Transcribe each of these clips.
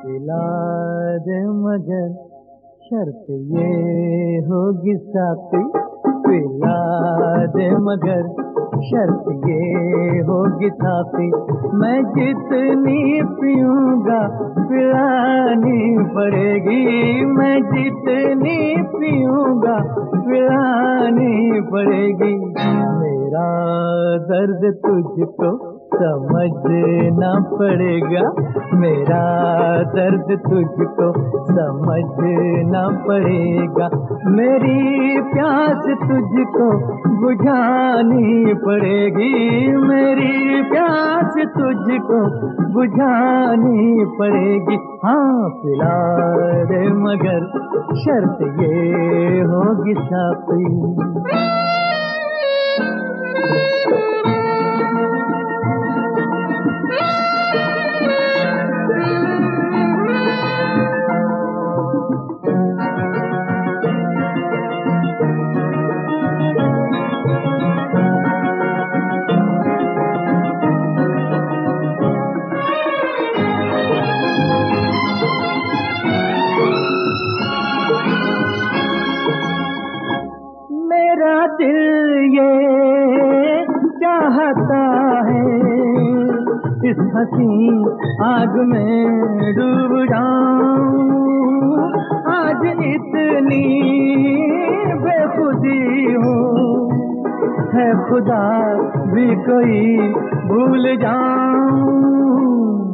पिला दे मगर शर्त ये होगी साथी, पिला दे मगर शर्त ये होगी साथी, मैं जितनी पीऊंगा पिलानी पड़ेगी, मैं जितनी पीऊंगा पिलानी पड़ेगी। मेरा दर्द तुझको समझना पड़ेगा, मेरा दर्द तुझको समझना पड़ेगा, मेरी प्यास तुझको बुझानी पड़ेगी, मेरी प्यास तुझको बुझानी पड़ेगी। हाँ पिला दे मगर शर्त ये होगी साथी। मेरा दिल ये चाहता है इस हंसी आग में डूब जाऊं, आज इतनी बेखुदी हूँ, है खुदा भी कोई भूल जाऊं,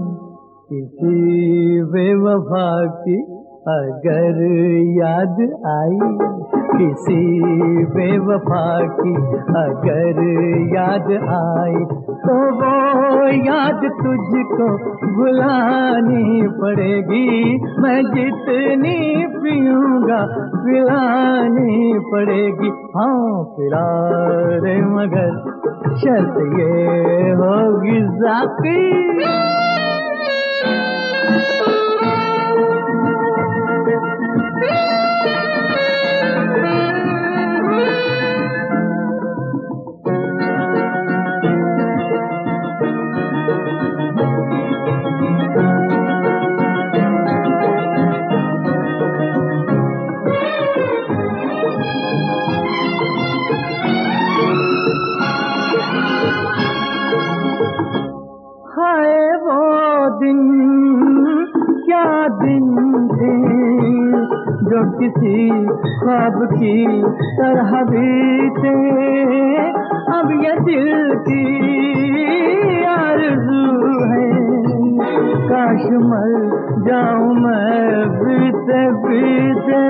किसी बेवफा की अगर याद आई, किसी बेवफा की अगर याद आई, तो वो याद तुझको भुलानी पड़ेगी, मैं जितनी पीऊंगा पिलानी पड़ेगी। हाँ पिला दे मगर शर्त ये होगी साथी। हाय वो दिन क्या दिन थे जो किसी ख्वाब की तरह बीते, अब ये दिल की आरज़ू है काश मर जाऊं मैं बीते बीते,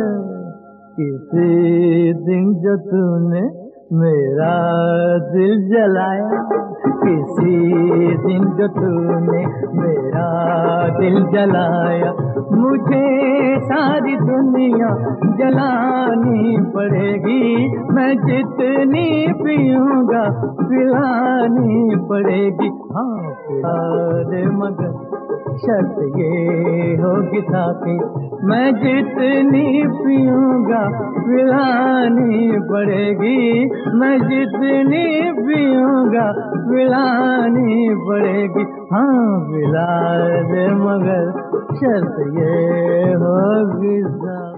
किसी दिन जो तूने मेरा दिल जलाया, किसी दिन जो तूने मेरा दिल जलाया, मुझे सारी दुनिया जलानी पड़ेगी, मैं जितनी पीऊंगा पिलानी पड़ेगी। हाँ पिला दे मगर शर्त ये होगी साथी, मैं जितनी पीऊंगा पिलानी पड़ेगी, मैं जितनी पीऊंगा पिलानी पड़ेगी। हाँ पिला दे मगर शर्त ये होगी साथी।